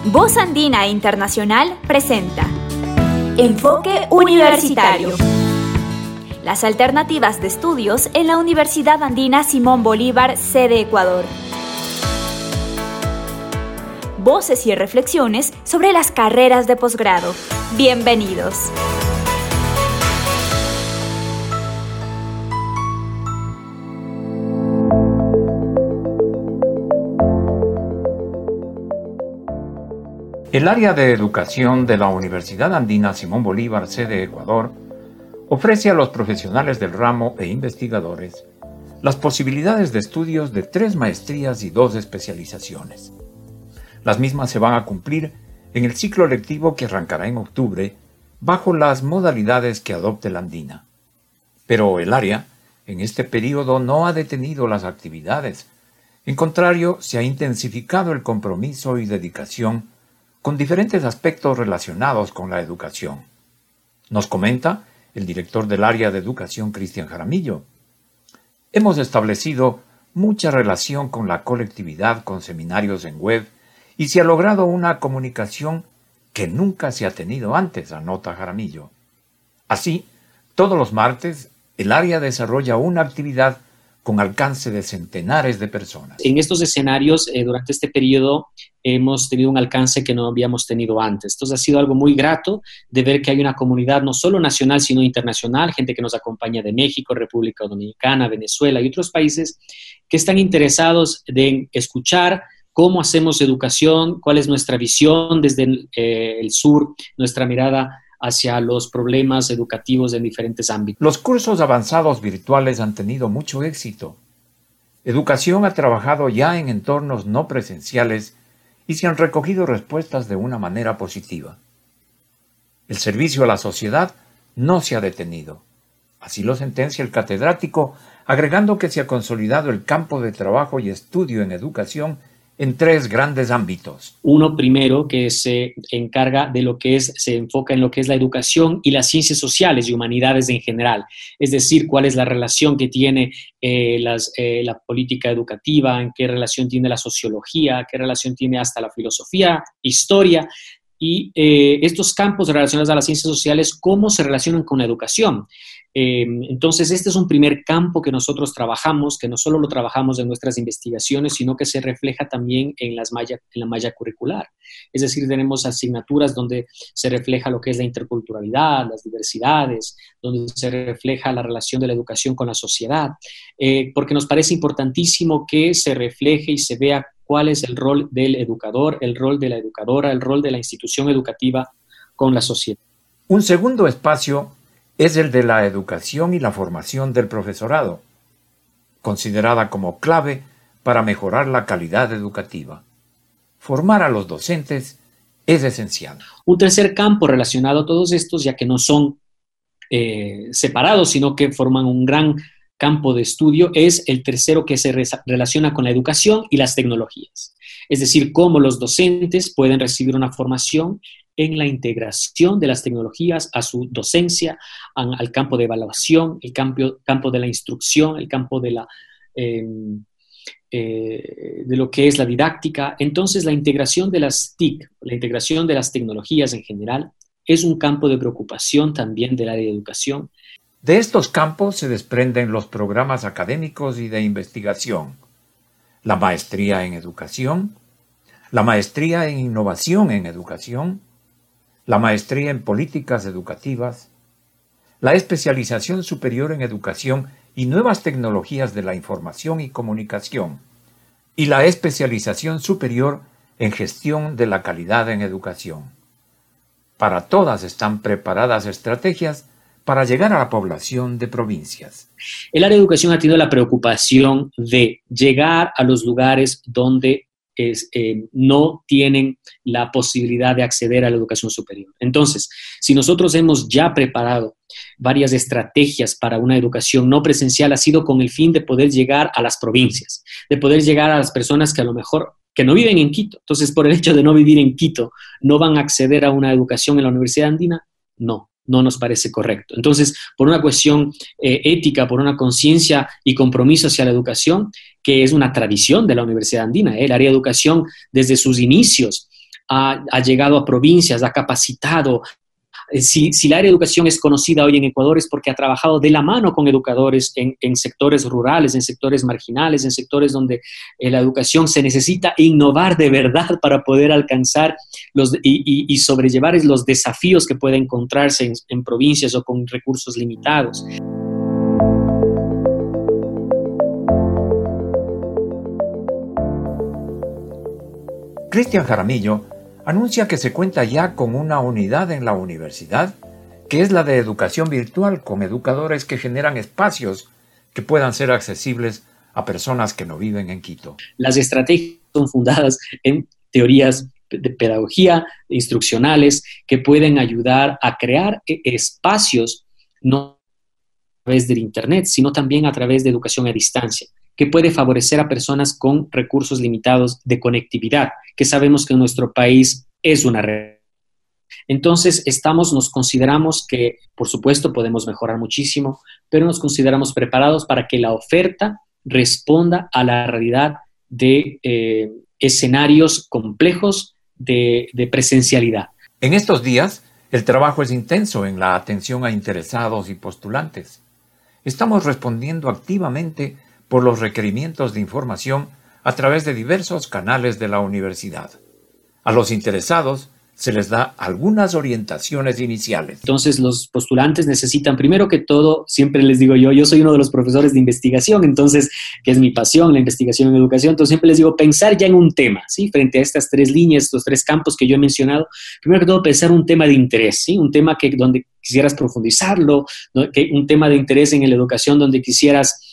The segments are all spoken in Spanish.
Voz Andina Internacional presenta Enfoque Universitario. Las alternativas de estudios en la Universidad Andina Simón Bolívar, sede Ecuador. Voces y reflexiones sobre las carreras de posgrado. Bienvenidos. El área de educación de la Universidad Andina Simón Bolívar, sede Ecuador, ofrece a los profesionales del ramo e investigadores las posibilidades de estudios de 3 maestrías y 2 especializaciones. Las mismas se van a cumplir en el ciclo lectivo que arrancará en octubre bajo las modalidades que adopte la Andina. Pero el área, en este periodo, no ha detenido las actividades. En contrario, se ha intensificado el compromiso y dedicación con diferentes aspectos relacionados con la educación. Nos comenta el director del área de educación, Cristian Jaramillo. Hemos establecido mucha relación con la colectividad con seminarios en web y se ha logrado una comunicación que nunca se ha tenido antes, anota Jaramillo. Así, todos los martes, el área desarrolla una actividad con alcance de centenares de personas. En estos escenarios, durante este periodo, hemos tenido un alcance que no habíamos tenido antes. Entonces, ha sido algo muy grato de ver que hay una comunidad no solo nacional, sino internacional, gente que nos acompaña de México, República Dominicana, Venezuela y otros países que están interesados en escuchar cómo hacemos educación, cuál es nuestra visión desde el sur, nuestra mirada hacia los problemas educativos en diferentes ámbitos. Los cursos avanzados virtuales han tenido mucho éxito. Educación ha trabajado ya en entornos no presenciales y se han recogido respuestas de una manera positiva. El servicio a la sociedad no se ha detenido. Así lo sentencia el catedrático, agregando que se ha consolidado el campo de trabajo y estudio en educación en 3 grandes ámbitos. Uno primero que se encarga de se enfoca en lo que es la educación y las ciencias sociales y humanidades en general. Es decir, cuál es la relación que tiene la política educativa, en qué relación tiene la sociología, qué relación tiene hasta la filosofía, historia. Y estos campos relacionados a las ciencias sociales, ¿cómo se relacionan con la educación? Entonces, este es un primer campo que nosotros trabajamos, que no solo lo trabajamos en nuestras investigaciones, sino que se refleja también en la malla curricular. Es decir, tenemos asignaturas donde se refleja lo que es la interculturalidad, las diversidades, donde se refleja la relación de la educación con la sociedad, porque nos parece importantísimo que se refleje y se vea cuál es el rol del educador, el rol de la educadora, el rol de la institución educativa con la sociedad. Un segundo espacio es el de la educación y la formación del profesorado, considerada como clave para mejorar la calidad educativa. Formar a los docentes es esencial. Un tercer campo relacionado a todos estos, ya que no son separados, sino que forman un gran campo de estudio, es el tercero que se relaciona con la educación y las tecnologías. Es decir, cómo los docentes pueden recibir una formación en la integración de las tecnologías a su docencia, al campo de evaluación, el campo de la instrucción, el campo de lo que es la didáctica. Entonces, la integración de las TIC, la integración de las tecnologías en general, es un campo de preocupación también del área de educación. De estos campos se desprenden los programas académicos y de investigación, la maestría en educación, la maestría en innovación en educación, la maestría en políticas educativas, la especialización superior en educación y nuevas tecnologías de la información y comunicación, y la especialización superior en gestión de la calidad en educación. Para todas están preparadas estrategias para llegar a la población de provincias. El área de educación ha tenido la preocupación de llegar a los lugares donde no tienen la posibilidad de acceder a la educación superior. Entonces, si nosotros hemos ya preparado varias estrategias para una educación no presencial, ha sido con el fin de poder llegar a las provincias, de poder llegar a las personas que a lo mejor que no viven en Quito. Entonces, por el hecho de no vivir en Quito, ¿no van a acceder a una educación en la Universidad Andina? No nos parece correcto. Entonces, por una cuestión ética, por una conciencia y compromiso hacia la educación, que es una tradición de la Universidad Andina, el área de educación desde sus inicios ha llegado a provincias, ha capacitado. Si la área de educación es conocida hoy en Ecuador es porque ha trabajado de la mano con educadores en sectores rurales, en sectores marginales, en sectores donde la educación se necesita innovar de verdad para poder alcanzar y sobrellevar los desafíos que puede encontrarse en provincias o con recursos limitados. Cristian Jaramillo anuncia que se cuenta ya con una unidad en la universidad, que es la de educación virtual, con educadores que generan espacios que puedan ser accesibles a personas que no viven en Quito. Las estrategias son fundadas en teorías de pedagogía instruccionales que pueden ayudar a crear espacios no a través del Internet, sino también a través de educación a distancia, que puede favorecer a personas con recursos limitados de conectividad, que sabemos que en nuestro país es una realidad. Entonces, nos consideramos que, por supuesto, podemos mejorar muchísimo, pero nos consideramos preparados para que la oferta responda a la realidad de escenarios complejos de presencialidad. En estos días, el trabajo es intenso en la atención a interesados y postulantes. Estamos respondiendo activamente por los requerimientos de información a través de diversos canales de la universidad. A los interesados se les da algunas orientaciones iniciales. Entonces, los postulantes necesitan, primero que todo, siempre les digo yo soy uno de los profesores de investigación, entonces, que es mi pasión, la investigación en educación, entonces siempre les digo, pensar ya en un tema, ¿sí? Frente a estas 3 líneas, estos 3 campos que yo he mencionado, primero que todo, pensar un tema de interés, ¿sí? Un tema donde quisieras profundizarlo, un tema de interés en la educación donde quisieras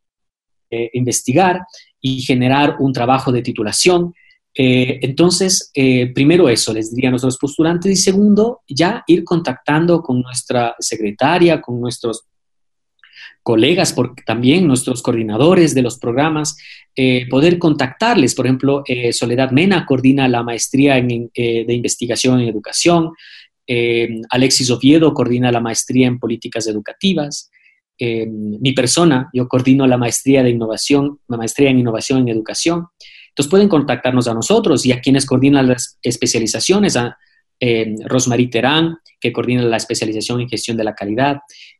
investigar y generar un trabajo de titulación. Entonces, primero eso les diría a nuestros postulantes y segundo, ya ir contactando con nuestra secretaria, con nuestros colegas, porque también nuestros coordinadores de los programas, poder contactarles. Por ejemplo, Soledad Mena coordina la maestría de investigación en educación, Alexis Oviedo coordina la maestría en políticas educativas. Mi persona, yo coordino la maestría en innovación en educación. Entonces pueden contactarnos a nosotros y a quienes coordinan las especializaciones, a Rosmarie Terán, que coordina la especialización en gestión de la calidad,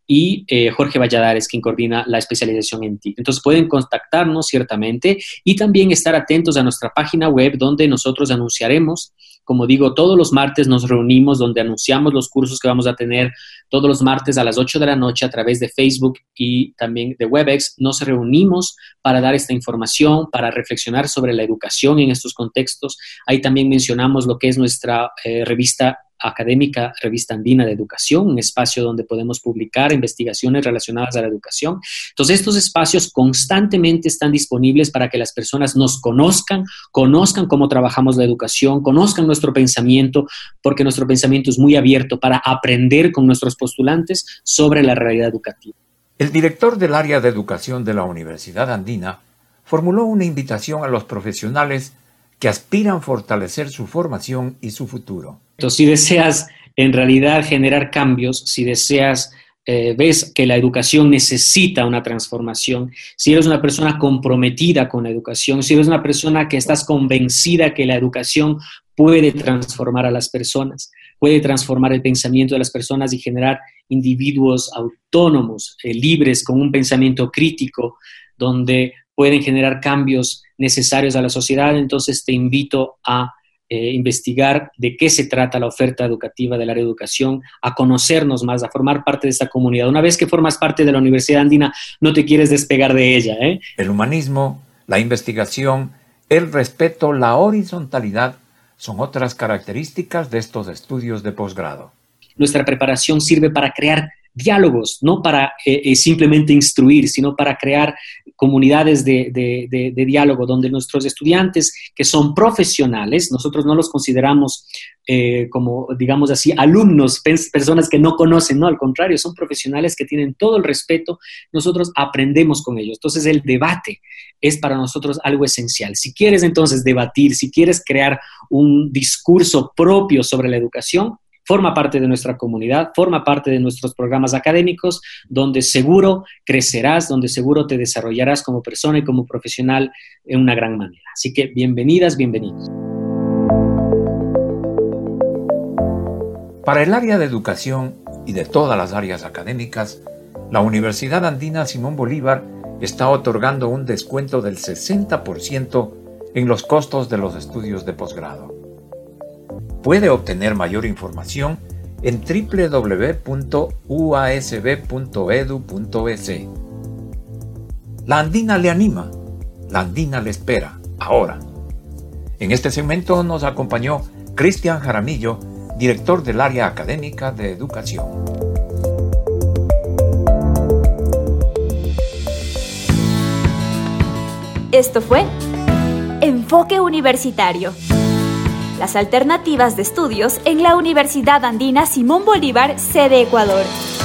y Jorge Valladares, quien coordina la especialización en TIC. Entonces pueden contactarnos ciertamente y también estar atentos a nuestra página web donde nosotros anunciaremos. Como digo, todos los martes nos reunimos donde anunciamos los cursos que vamos a tener todos los martes a las 8 de la noche a través de Facebook y también de Webex. Nos reunimos para dar esta información, para reflexionar sobre la educación en estos contextos. Ahí también mencionamos lo que es nuestra revista académica, Revista Andina de Educación, un espacio donde podemos publicar investigaciones relacionadas a la educación. Entonces, estos espacios constantemente están disponibles para que las personas nos conozcan cómo trabajamos la educación, conozcan nuestro pensamiento, porque nuestro pensamiento es muy abierto para aprender con nuestros postulantes sobre la realidad educativa. El director del área de educación de la Universidad Andina formuló una invitación a los profesionales que aspiran a fortalecer su formación y su futuro. Entonces, si deseas en realidad generar cambios, si deseas, ves que la educación necesita una transformación, si eres una persona comprometida con la educación, si eres una persona que estás convencida que la educación puede transformar a las personas, puede transformar el pensamiento de las personas y generar individuos autónomos, libres, con un pensamiento crítico, donde pueden generar cambios necesarios a la sociedad, entonces te invito a investigar de qué se trata la oferta educativa del área de educación, a conocernos más, a formar parte de esta comunidad. Una vez que formas parte de la Universidad Andina, no te quieres despegar de ella, ¿eh? El humanismo, la investigación, el respeto, la horizontalidad son otras características de estos estudios de posgrado. Nuestra preparación sirve para crear diálogos, no para simplemente instruir, sino para crear comunidades de diálogo donde nuestros estudiantes que son profesionales, nosotros no los consideramos como, digamos así, alumnos, personas que no conocen, no, al contrario, son profesionales que tienen todo el respeto, nosotros aprendemos con ellos. Entonces el debate es para nosotros algo esencial. Si quieres entonces debatir, si quieres crear un discurso propio sobre la educación, forma parte de nuestra comunidad, forma parte de nuestros programas académicos, donde seguro crecerás, donde seguro te desarrollarás como persona y como profesional en una gran manera. Así que bienvenidas, bienvenidos. Para el área de educación y de todas las áreas académicas, la Universidad Andina Simón Bolívar está otorgando un descuento del 60% en los costos de los estudios de posgrado. Puede obtener mayor información en www.uasb.edu.es. La Andina le anima, la Andina le espera, ahora. En este segmento nos acompañó Cristian Jaramillo, director del área académica de educación. Esto fue Enfoque Universitario. Las alternativas de estudios en la Universidad Andina Simón Bolívar, sede Ecuador.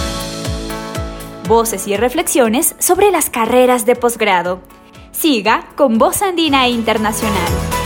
Voces y reflexiones sobre las carreras de posgrado. Siga con Voz Andina Internacional.